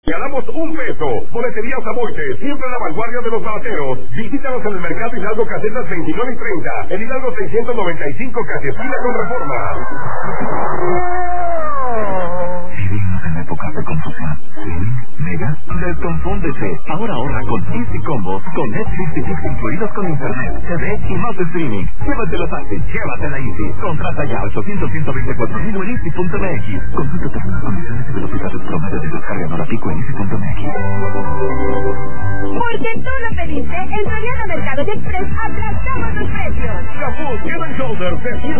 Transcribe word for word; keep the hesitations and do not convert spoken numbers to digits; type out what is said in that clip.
Ganamos un peso. Boletería Saboite, siempre a la vanguardia de los barateros. Visítanos en el Mercado Hidalgo Casetas veintinueve y treinta. En Hidalgo seiscientos noventa y cinco, casi esquina con Reforma. Vivimos en épocas de confusión. Mega, desconfúndese. Ahora ahorra con Easy Combo, con Netflix y Fix incluidos con internet, T V y más streaming. Llévatelo fácil, llévatela Easy. Contrata ya ochocientos, ciento veinticuatro mil en easy punto m x. Consulta términos, condiciones y velocidades promedio de descarga no la pico en easy punto m x. Porque tú lo pediste, en Soriana Mercado Express aplastamos los precios. Capuz Head and Shoulders de